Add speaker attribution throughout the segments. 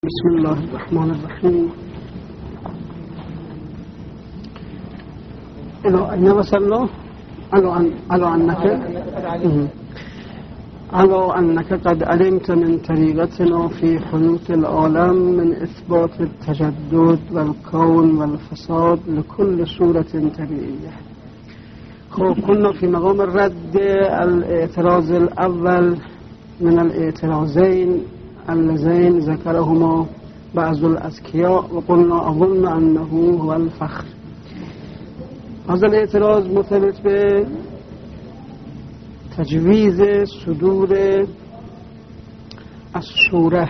Speaker 1: بسم الله الرحمن الرحيم. إلى أين وصلنا؟ على أنك قد علمت من طريقتنا في حدوث العالم من إثبات التجدد والكون والفساد لكل صورة طبيعية. كنا في مقام الرد الاعتراض الأول من الاعتراضين اللذين ذكرهما بعض الأذكياء، وقلنا أظن أنه هو الفخر. هذا الاعتراض مرتبط بتجويز صدور الصورة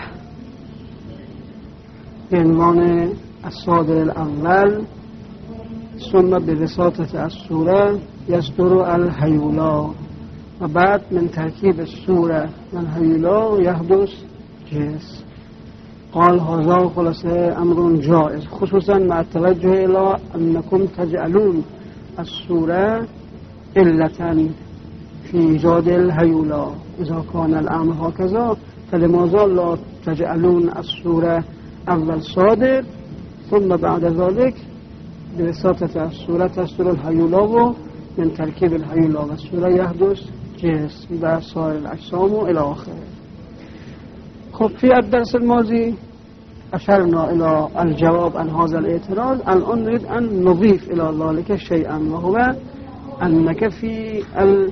Speaker 1: بعنوان الصادر الأول، ثم بواسطة الصورة يصدر الهيولا، وبعد من تركيب الصورة والهيولا يحدث جنس. قال هذا خلاصة أمر جائز، خصوصا مع التوجه إلى أنكم تجعلون الصورة علة في إيجاد الهيولا. إذا كان الأمر هكذا فلماذا لا تجعلون الصورة أول صادر ثم بعد ذلك بواسطة الصورة تصدر الهيولا، ومن تركيب الهيولا والصورة يحدث جنس بسائر الأجسام إلى آخره. خب في الدرس الماضي أشرنا إلى الجواب عن هذا الاعتراض. الآن نريد أن نضيف إلى ذلك شيئا، وهو أنك في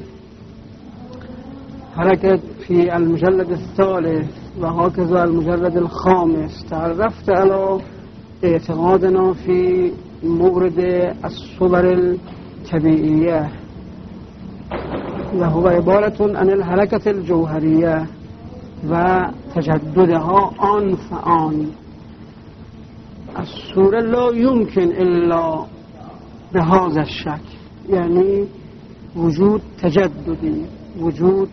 Speaker 1: الحركة في المجلد الثالث وهكذا المجلد الخامس تعرفت على اعتقادنا في مورد الصور الطبيعية، وهو عبارة عن الحركة الجوهرية وتجددها آن فآن. الصورة لا يمكن إلا بهذا الشكل، يعني وجود تجددي، وجود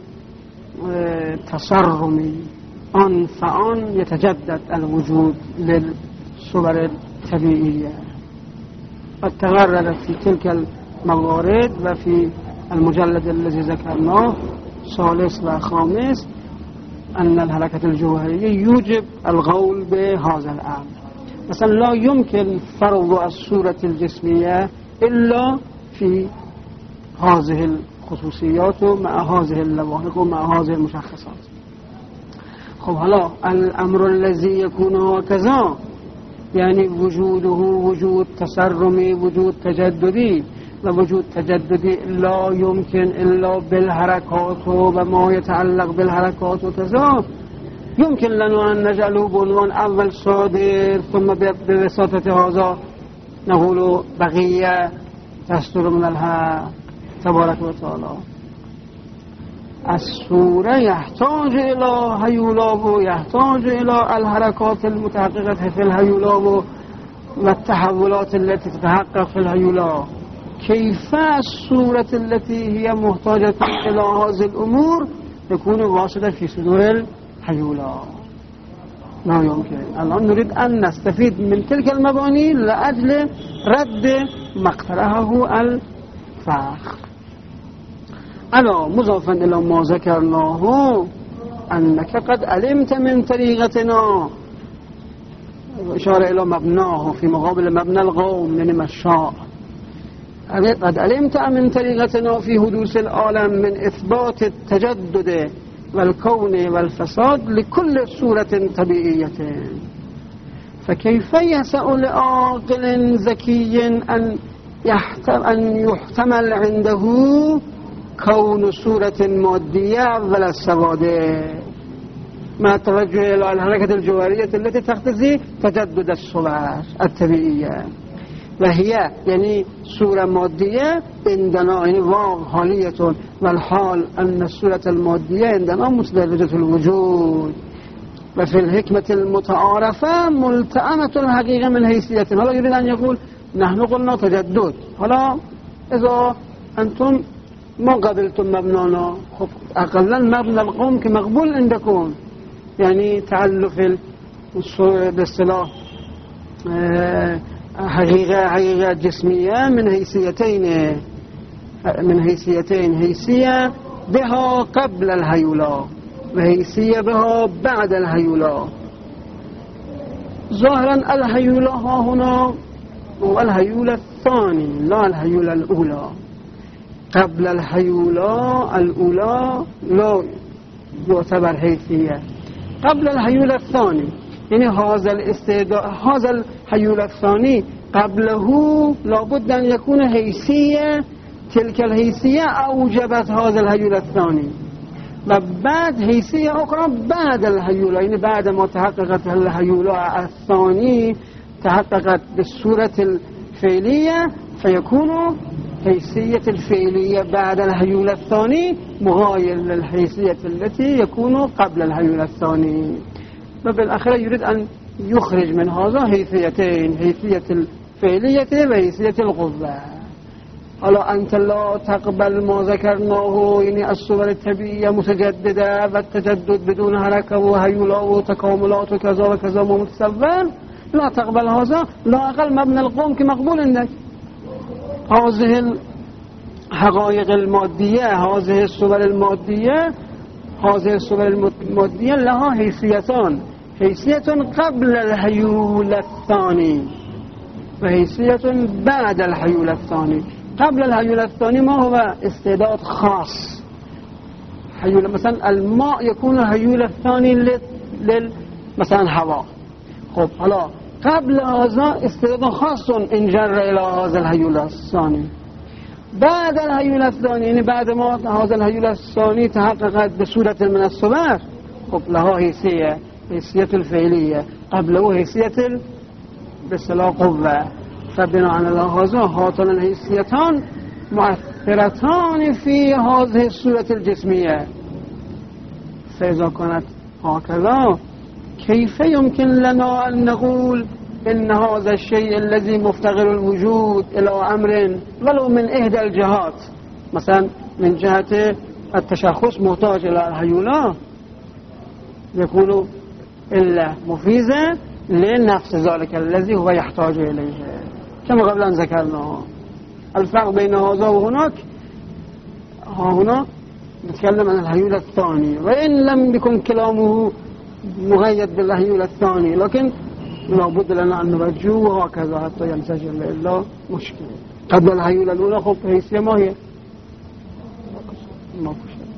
Speaker 1: تصرمي، آن فآن يتجدد الوجود للصور الطبيعية. قد تغرر في تلك الموارد وفي المجلد الذي ذكرناه ثالث وخامس أن الحركة الجوهرية يوجب القول بهذا الأمر. مثلا لا يمكن فرض الصورة الجسمية إلا في هذه الخصوصيات ومع هذه اللواحق ومع هذه المشخصات. خب هلا الأمر الذي يكون هكذا يعني وجوده وجود تصرمي، وجود تجددي، ووجود تجددي لا يمكن إلا بالحركات وما يتعلق بالحركات وكذا. يمكن لنا أن نجعله بعنوان أول صادر ثم بواسطة هذا نقول بقية تصدر من الحق تبارك وتعالى. الصورة يحتاج إلى هيولا ويحتاج إلى الحركات المتحققة في الهيولا والتحولات التي تتحقق في الهيولا. كيف الصورة التي هي محتاجة إلى هذه الأمور تكون واصلة في صدور الهيولا؟ لا يمكن. الآن نريد أن نستفيد من تلك المباني لأجل رد ما اقترحه الفخر. ألا مضافا إلى ما ذكرناه أنك قد علمت من طريقتنا، إشارة إلى مبناه في مقابل مبنى القوم من مشاء. قد علمت من طريقتنا في حدوث العالم من إثبات التجدد والكون والفساد لكل صورة طبيعية، فكيف يسع لعاقل ذكي أن يحتمل عنده كون صورة مادية ولا سوادة مع التوجه إلى الحركة الجوهرية التي تقتضي تجدد الصور الطبيعية، وهي يعني صورة مادية عندنا يعني واقع حالية، والحال أن الصورة المادية عندنا مستلزمة الوجود، وفي الحكمة المتعارفة ملتئمة الحقيقة من حيثية. هلا يريد أن يقول نحن قلنا تجدد، هلا إذا أنتم ما قبلتم مبنانا، خب أقلا مبنى القوم كمقبول عندكم، يعني تعلق باصطلاح حقيقة جسمية من حيثيتين، حيثية بها قبل الهيولا وحيثية بها بعد الهيولا. ظاهرا الهيولة ها هنا هو الهيولة الثاني لا الهيولة الأولى. قبل الهيولة الأولى لا يعتبر حيثية. قبل الهيولة الثاني يعني هذا الهيولة الثاني قبله لابد أن يكون حيثية، تلك الحيثية أوجبت هذا الهيولة الثاني، وبعد حيثية أخرى بعد الهيولة، يعني بعد ما تحققت الهيولة الثاني تحققت بالصورة الفعلية فيكون حيثية الفعلية بعد الهيولة الثاني مغاير للحيثية التي يكون قبل الهيولة الثاني. وبالآخرة يريد أن يخرج من هذا حيثيتين، حيثية الفعلية وحيثية القوة. ألا أنت لا تقبل ما ذكرناه يعني الصور الطبيعية متجددة والتجدد بدون حركة وهيولة وتكاملات وكذا وكذا متصور، لا تقبل هذا. لا أقل مبنى القوم كمقبول عندك. هذه الحقائق المادية، هذه الصور المادية، هذه الصور المادية لها حيثيتان، حيثية قبل الهيولة الثاني وحيثية بعد الهيولة الثاني. قبل الهيولة الثاني ما هو استعداد خاص، هيولة مثلا الماء يكون الهيولة الثاني مثلا هواء. خب حالا قبل هذا استعداد خاص انجر إلى هذا الهيولة الثاني. بعد الهيولة الثاني يعني بعد ما هذا الهيولة الثاني تحققت بصورة من الصور، خب لها حيثية، حيثية الفعلية، قبله حيثية بصلاة قوة. فبناء على هذا هاتان الحيثيتان مؤثرتان في هذه الصورة الجسمية. فإذا كانت هكذا كيف يمكن لنا أن نقول إن هذا الشيء الذي مفتقر الوجود إلى أمر ولو من إحدى الجهات، مثلا من جهة التشخص محتاج إلى الهيولة، يكون إلا مفيزا لنفس ذلك الذي هو يحتاج إليه كما قبل أن ذكرنا. الفرق بين هذا وهناك، هنا نتكلم عن الهيولة الثاني وإن لم يكن كلامه مغيد بالهيولة الثاني، لكن لابد لنا أن نرجوه هكذا حتى ينسجم، إلا مشكلة. قبل الهيولة الأولى خب حيثية ما هي؟ ما كشف.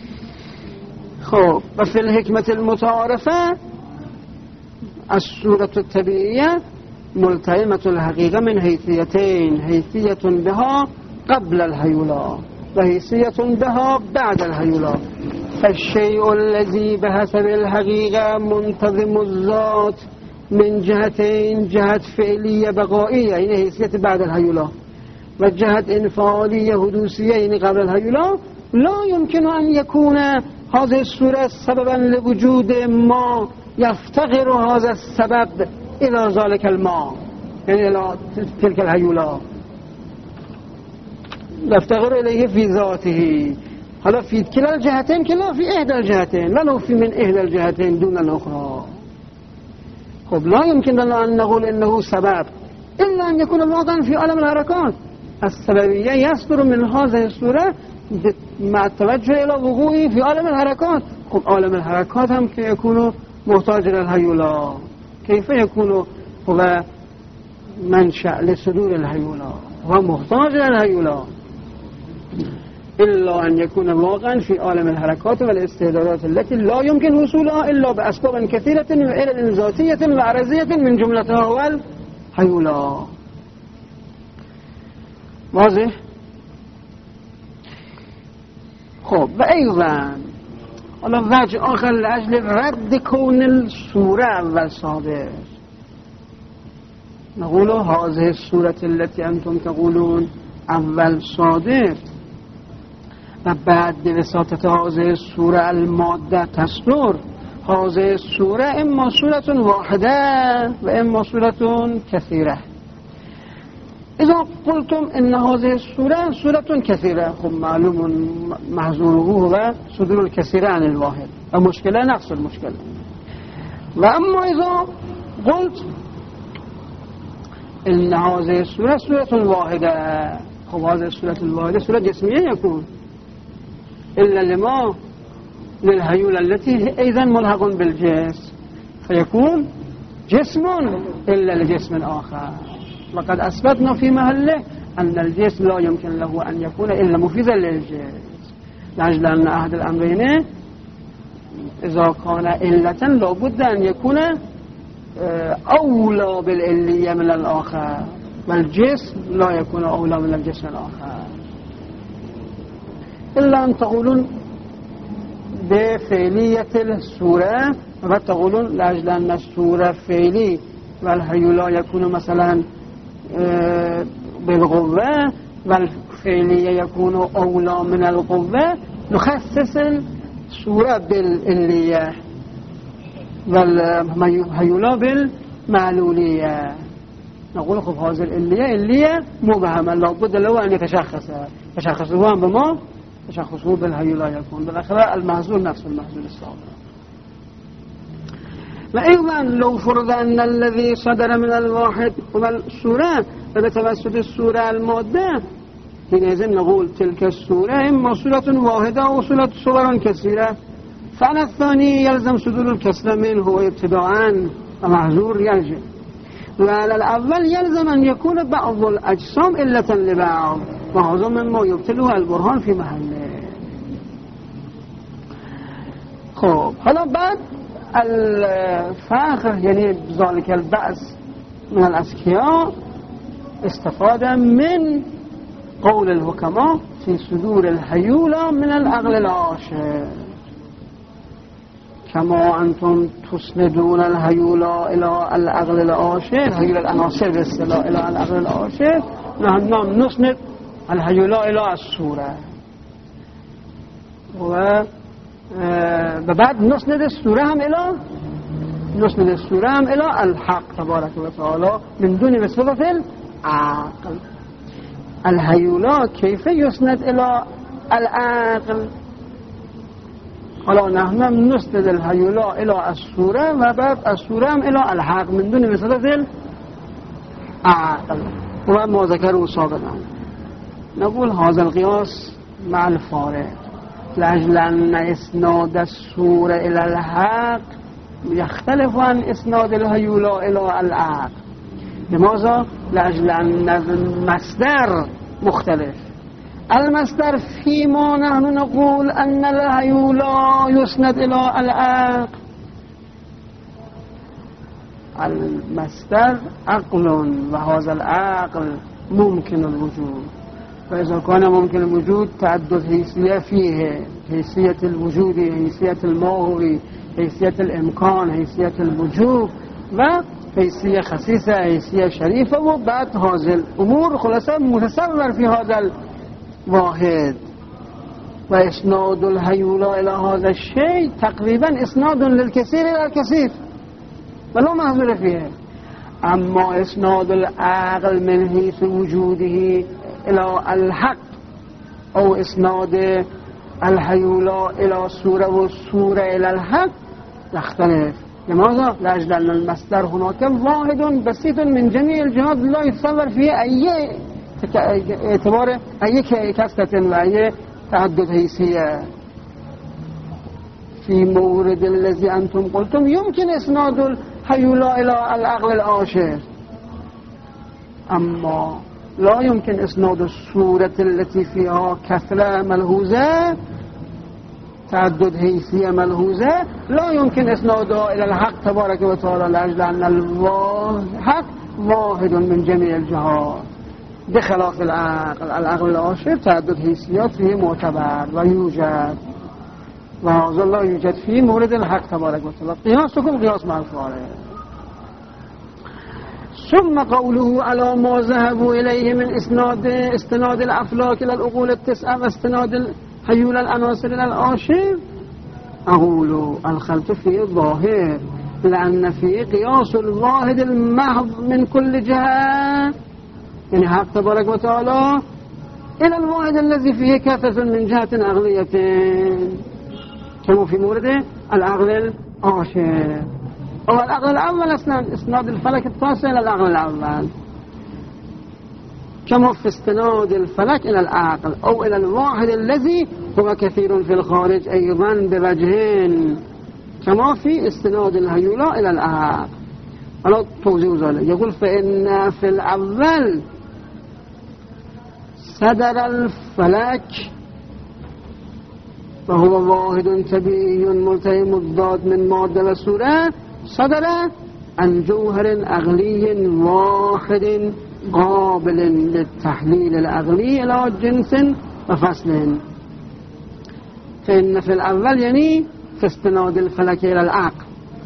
Speaker 1: خب وفي الحكمة المتعارفة الصورة الطبيعية ملتئمة الحقيقة من حيثيتين، حيثية بها قبل الهيولة وحيثية بها بعد الهيولة. فالشيء الذي بحسب الحقيقة منتظم الذات من جهتين، جهة فعلية بقائية يعني حيثية بعد الهيولة، وجهة انفعالية حدوثية يعني قبل الهيولة، لا يمكن أن يكون هذه الصورة سببا لوجود ما يفتقر هذا السبب إلى ذلك الماء، يعني إلى تلك الهيولة يفتقر إليه في ذاته. هلا في كلا الجهتين، كلا في إحدى الجهتين، لا لو في من إحدى الجهتين دون الأخرى. خب لا يمكن لنا أن نقول إنه سبب إلا أن يكون واقعا في عالم الحركات. السببية يصدر من هذه الصورة مع التوجه إلى وقوعه في عالم الحركات. خب عالم الحركات هم كي يكون محتاج إلى الهيولة، كيف يكون هو منشأ لصدور الهيولة؟ هو محتاج إلى الهيولة إلا أن يكون واقعا في عالم الحركات والاستعدادات التي لا يمكن وصولها إلا بأسباب كثيرة وعلل ذاتية وعرضية من جملتها هو الهيولة. واضح؟ خب وأيضا على وجه آخر لأجل رد كون الصورة أول صادر نقول هذه الصورة التي أنتم تقولون أول صادر وبعد بواسطة هذه الصورة المادة تصدر. هذه الصورة إما صورة واحدة وإما صورة كثيرة. إذا قلتم إن هذه الصورة صورة كثيرة، خب معلوم محظوره هو صدور الكثير عن الواحد، المشكلة نفس المشكلة. وأما إذا قلت إن هذه الصورة صورة واحدة، خب هذه الصورة الواحدة صورة جسمية يكون إلا لما للهيولة التي أيضا ملحق بالجسم، فيكون جسم إلا لجسم آخر. وقد أثبتنا في محله أن الجسم لا يمكن له أن يكون إلا مفيدا للجسم، لأجل أن أحد الأمرين إذا كان إلة لابد أن يكون أولى بالإلية من الآخر، والجسم لا يكون أولى من الجسم الآخر، إلا أن تقولون بفعلية الصورة، وتقولون لأجل أن الصورة فعلي والهيولا يكون مثلا بالقوة والفعلية يكون أولى من القوة، نخصص الصورة بالإلية والهيولا بالمعلولية. نقول خب هذه الإلية مبهمة لابد له أن يتشخصه بما تشخصه بالهيولا يكون، بالأخرى المحظور نفس المحظور السابق. وأيضا لو فرض أن الذي صدر من الواحد هو الصورة فبتوسط الصورة المادة، حينئذ نقول تلك الصورة إما صورة واحدة أو صور كثيرة، فعلى الثاني يلزم صدور الكسر منه ابتداء ومحظور يرجع، وعلى الأول يلزم أن يكون بعض الأجسام إلة لبعض، وهذا مما يبتلها البرهان في محله. خب حالا بعد الفخر يعني ذلك البعث من الأذكياء استفاد من قول الحكماء في صدور الهيولى من العقل العاشر، كما أنتم تسندون الهيولى إلى العقل العاشر، هيولى العناصر بالصلاة إلى العقل العاشر، نحن نسند الهيولى إلى الصورة، وبعد نسند الصورة هم إلى الحق تبارك وتعالى من دون وسيلة العقل. الهيولى كيف يسند إلى العقل؟ قالوا نحن نسند الهيولى إلى الصورة وبعد الصورة إلى الحق من دون وسيلة العقل، وما ذكروا سابقا. نقول هذا القياس مع الفارق، لأجل أن إسناد الصورة إلى الحق يختلف عن إسناد الهيولى إلى العقل. لماذا؟ لأجل أن المصدر مختلف. المصدر فيما نحن نقول أن الهيولى يسند إلى العقل، المصدر عقل، وهذا العقل ممكن الوجود، فإذا كان ممكن الوجود تعدد حيثية فيه، حيثية الوجود، حيثية الماهوي، حيثية الإمكان، حيثية الوجود، وحيثية خصيصة، حيثية شريفة، وبعد هذه الأمور خلاصة متصور في هذا الواحد. وإسناد الهيولى إلى هذا الشيء تقريبا إسناد للكثير إلى الكثير ولا محظور فيه. أما إسناد العقل من حيث وجوده إلى الحق أو إسناد الهيولى إلى الصورة والصورة إلى الحق يختلف. لماذا؟ لأجل أن المصدر هناك واحد بسيط من جميع الجهات لا يتصور فيه أي اعتبار أي كسرة وأي تعدد حيثية. في مورد الذي أنتم قلتم يمكن إسناد الهيولى إلى العقل العاشر، أما لا يمكن إسناد الصورة التي فيها كثرة ملحوظة، تعدد حيثية ملحوظة، لا يمكن إسنادها إلى الحق تبارك وتعالى، لأجل أن الحق واحد من جميع الجهات بخلاف العقل العاشر تعدد حيثيات فيه معتبر ويوجد، وهذا لا يوجد فيه مورد الحق تبارك وتعالى. قياسكم قياس مع الفارق. ثم قوله على ما ذهبوا إليه من استناد الأفلاك إلى العقول التسعة واستناد الهيولى العناصر إلى العاشر، أقول الخلط فيه ظاهر، لأن فيه قياس الواحد المحض من كل جهة، يعني حق تبارك وتعالى إلى الواحد الذي فيه كثرة من جهة عقلية، كما في مورد العقل العاشر. أو العقل الأول اسناد الفلك التاسع إلى العقل الأول، كما في استناد الفلك إلى العقل أو إلى الواحد الذي هو كثير في الخارج أيضا بوجهين، كما في استناد الهيولى إلى العقل. حالا توضیح ذلك يقول فإن في الأول صدر الفلك وهو واحد طبيعي ملتئم الضاد من مادة وصورة صدر عن جوهر عقلي واحد قابل للتحليل العقلي إلى جنس وفصل. فإن في الأول يعني في استناد الفلك إلى العقل،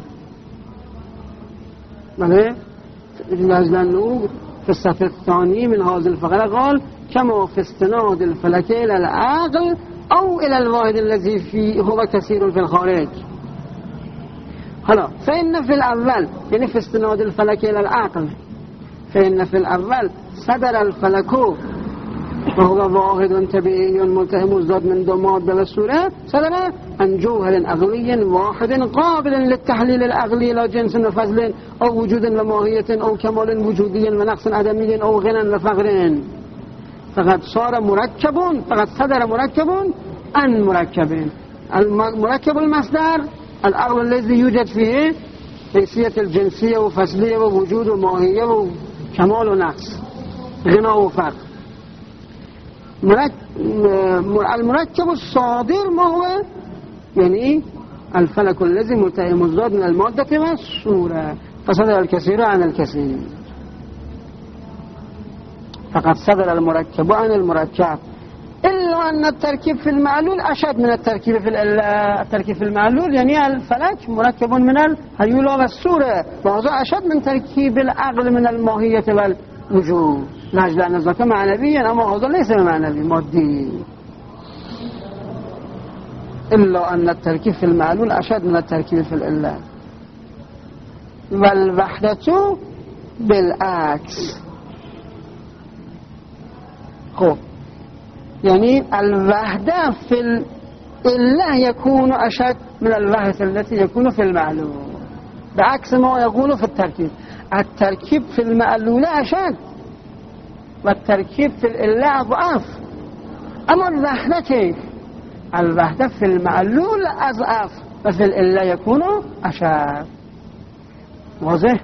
Speaker 1: بله لأنه في الصف الثاني من هذه الفقرة قال كما في استناد الفلك إلى العقل أو إلى الواحد الذي فيه هو كثير في الخارج. هلا فإن في الأول يعني في استناد الفلك إلى العقل، فإن في الأول صدر الفلك وهو واحد طبيعي ملتئم الضاد من دو مادة والصورة صدر عن جوهر عقلي واحد قابل للتحليل العقلي إلى جنس وفضل أو وجود وماهية أو كمال وجودي ونقص عدمي أو غنى وفقر، فقد صار مركب، فقد صدر مركب عن مركب. المركب المصدر العقل الذي يوجد فيه حيثية الجنسية وفصلية ووجود وماهية وكمال ونقص غنى وفقر. المركب الصادر ما هو يعني الفلك الذي ملتئم الضاد من المادة والصورة، فصدر الكثير عن الكثير. فقد صدر المركب عن المركب، إلا أن التركيب في المعلول أشد من التركيب في التركيب في المعلول، يعني الفلك مركب من الهيولة والصورة، وهذا أشد من تركيب العقل من الماهية والوجود، لاجل أن ذاك معنويا، أما هذا ليس معنوي مادي. إلا أن التركيب في المعلول أشد من التركيب في الإله. والوحدة بالعكس. خب يعني الوحدة في الإله يكون أشد من الوحدة التي يكون في المعلول، بعكس ما يقول في التركيب. التركيب في المعلول أشد والتركيب في الإله أضعف. أما الوحدة كيف؟ الوحدة في المعلول أضعف وفي الإله يكون أشد. واضح؟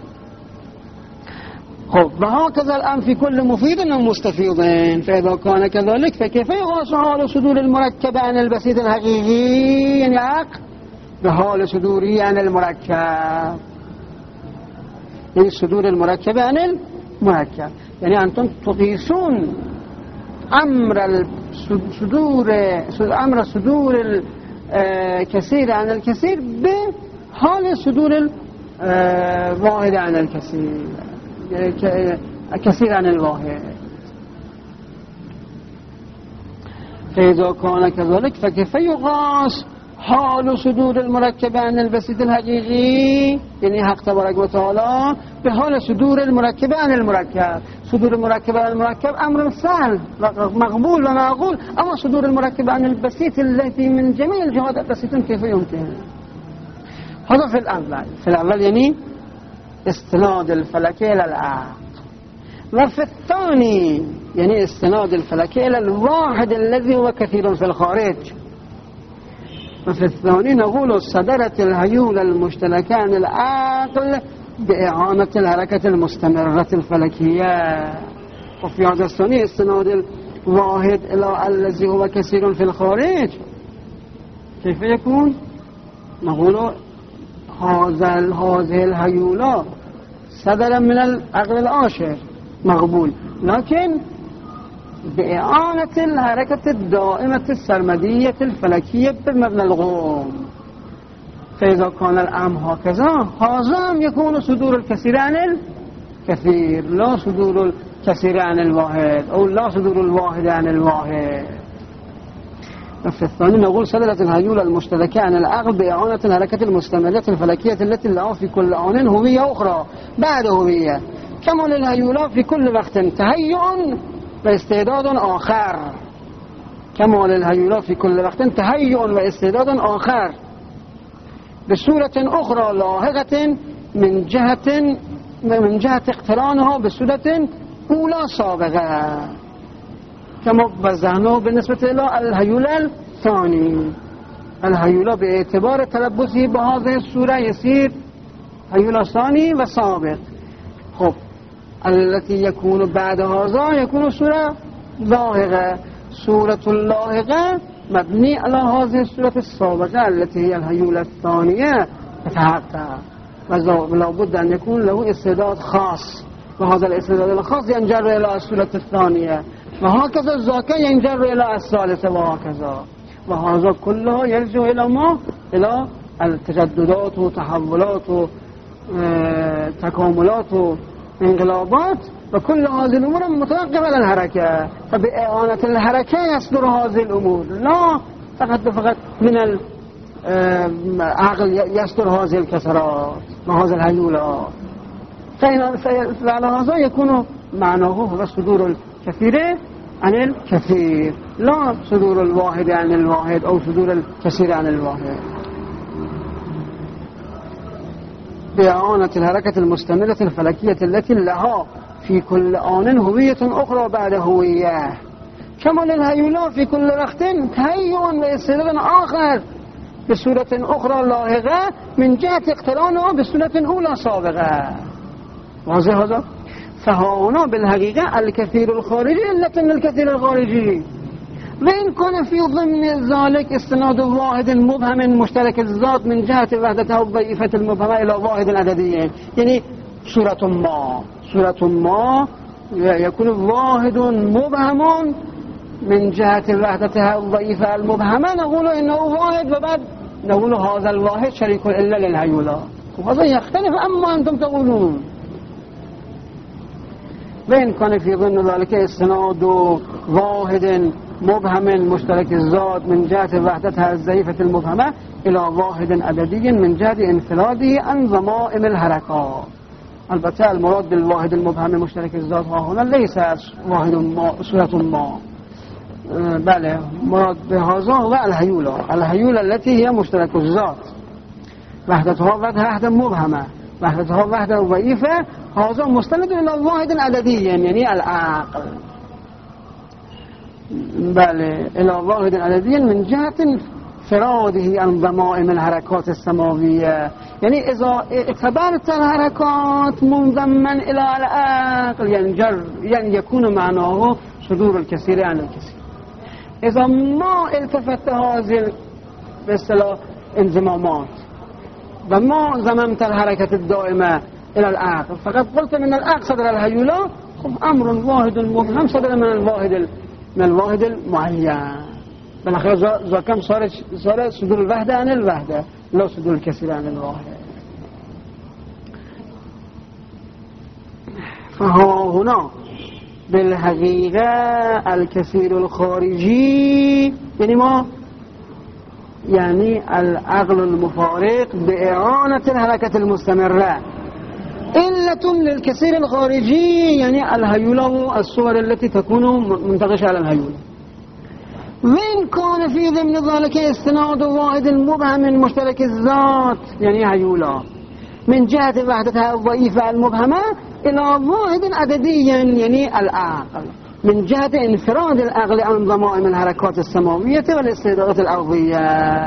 Speaker 1: خب وهكذا الآن في كل مفيد ومستفيض، فإذا كان كذلك فكيف يغاص حال صدور المركب عن البسيط الحقيقي يعني عقل بحال صدوري عن المركب، يعني صدور المركب عن المركب، يعني أنتم تقيسون أمر صدور الكثير عن الكثير بحال صدور الواحد عن الكثير، كثير عن الواحد. فإذا كان كذلك فكيف يقاس حال صدور المركب عن البسيط الحقيقي يعني حق تبارك وتعالى بحال صدور المركب عن المركب؟ صدور المركب عن المركب أمر سهل مقبول ومعقول، أما صدور المركب عن البسيط التي من جميع الجهات البسيط كيف يمكن؟ هذا في الأول. في الأول يعني استناد الفلك إلى العقل، وفي الثاني يعني استناد الفلك إلى الواحد الذي هو كثير في الخارج. وفي الثاني نقول صدرت الهيولة المشتركة عن العقل بإعانة الحركة المستمرة الفلكية. وفي هذا الثاني استناد الواحد إلى الذي هو كثير في الخارج. كيف يكون؟ نقول هذه الهيولة صدر من العقل العاشر مقبول، لكن بإعانة الحركة الدائمة السرمدية الفلكية بمبنى الغوم. فإذا كان الأمر هكذا هذا يكون صدور الكثير عن الكثير، لا صدور الكثير عن الواحد، أو لا صدور الواحد عن الواحد. في الثاني نقول صدرت الهيولة المشتركة عن العقل بإعانة الحركة المستمرة الفلكية التي لها في كل آن هوية أخرى بعد هوية، كما للهيولة في كل وقت تهيئ واستعداد آخر، كما للهيولة في كل وقت تهيئ واستعداد آخر بصورة أخرى لاحقة من جهة اقترانها بصورة أولى سابقة، كما وزعناه بالنسبة إلى الهيولة الثاني. الهيولة باعتبار تلبسه بهذه الصورة يصير هيولى ثاني وسابق. خب التي يكون بعد هذا يكون سورة لاحقة. سورة اللاحقة مبني على هذه السورة السابقة التي هي الهيولى الثانية تتحقق، ولا بد أن يكون له استعداد خاص، وهذا الاستعداد الخاص ينجر إلى السورة الثانية، وهكذا ذاك ينجر إلى الثالثة، وهكذا. وهذا كله يرجع إلى ما؟ إلى التجددات وتحولات وتكاملات وانقلابات، وكل هذه الأمور متوقفة على الحركة. فبإعانة الحركة يصدر هذه الأمور، لا فقط من العقل يصدر هذه الكسرات وهذه الهيولات. فعلى هذا يكون معناه هو صدور الكثير عن الكثير، لا صدور الواحد عن الواحد أو صدور الكثير عن الواحد. بإعانة الحركة المستمرة الفلكية التي لها في كل آن هوية أخرى بعد هوية، كما للهيولى في كل وقت تهيئ واستعداد آخر بصورة أخرى لاحقة من جهة اقترانها بصورة أولى سابقة. واضح هذا؟ فهنا بالحقيقة الكثير الخارجي علة للكثير الخارجي، وإن كان في ضمن ذلك استناد واحد مبهم مشترك الذات من جهة وحدته الضعيفة المبهمة إلى واحد عددي. يعني صورة ما يكون واحد مبهم من جهة وحدتها الضعيفة المبهمة، نقول إنه واحد، وبعد نقول هذا الواحد شريك إلا للهيولى. وهذا يختلف أما أنتم تقولون. وإن كان في ضمن ذلك استناد واحد مبهم مشترك الذات من جهة وحدتها الضعيفة المبهمة إلى واحد عددي من جهة انفراده عن ضمائم الحركات. البته المراد بالواحد المبهم مشترك الذات هنا ليس واحد ما صورة ما، بله مراد بهذا هو الهيولى التي هي مشترك الذات، وحدتها وحدة مبهمة، وحدتها وحدة ضعيفة، هذا مستند إلى واحد عددي يعني العقل، بله إلى واحد عددي من جهة انفراده عن ضمائم الحركات السماوية. يعني إذا اعتبرت الحركات منضما إلى العقل يعني يكون معناه صدور الكثير عن الكثير. إذا ما التفت هذه باصطلاح انضمامات وما ضممت الحركة الدائمة إلى العقل، فقد قلت من العقل صدر الهيولى، أمر واحد مبهم صدر من الواحد المعين. بالأخير ذا كم صار صدور الوحدة عن الوحدة، لا صدور الكثير عن الواحد. فهنا بالحقيقة الكثير الخارجي يعني ما؟ يعني العقل المفارق بإعانة الحركة المستمرة علة للكثير الخارجي، يعني الهيولى الصور التي تكون منتقشة على الهيولى. وإن كان في ضمن ذلك استناد واحد مبهم مشترك الذات يعني هيولى من جهة وحدتها الضعيفة المبهمة إلى واحد عددي يعني العقل من جهة انفراد العقل عن ضمائم الحركات السماوية والاستعدادات الأرضية.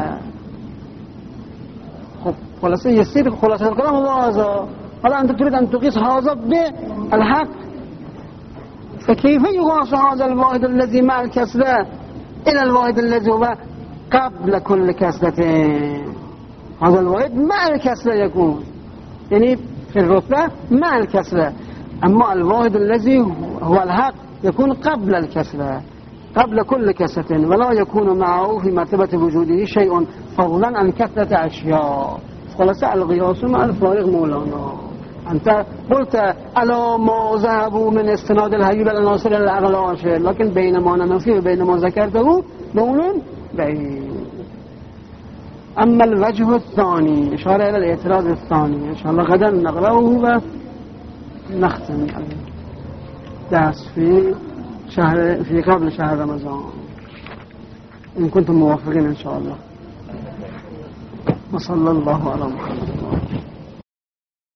Speaker 1: خلاص يصير خلاصة الكلام هو هذا. هذا أنت تريد أن تقيس هذا بالحق، فكيف يقاس هذا الواحد الذي مع الكسرة إلى الواحد الذي هو قبل كل كسرة؟ هذا الواحد مع الكسرة يكون يعني في الرتبة مع الكسرة، أما الواحد الذي هو الحق يكون قبل الكسرة قبل كل كسرة، ولا يكون معه في مرتبة وجوده شيء فضلا عن كثرة أشياء. خلاصة القياس مع الفارق مولانا. أنت قلت ألا ما ذهبوا من استناد الهيولى العناصر إلى العقل العاشر، لكن بينما ننفي وبينما ذكرته بون بعيد. أما الوجه الثاني إشارة إلى الاعتراض الثاني إن شاء الله غدا نقرأه ونختم درس في قبل شهر رمضان إن كنتم موافقين إن شاء الله. وصلى الله على محمد.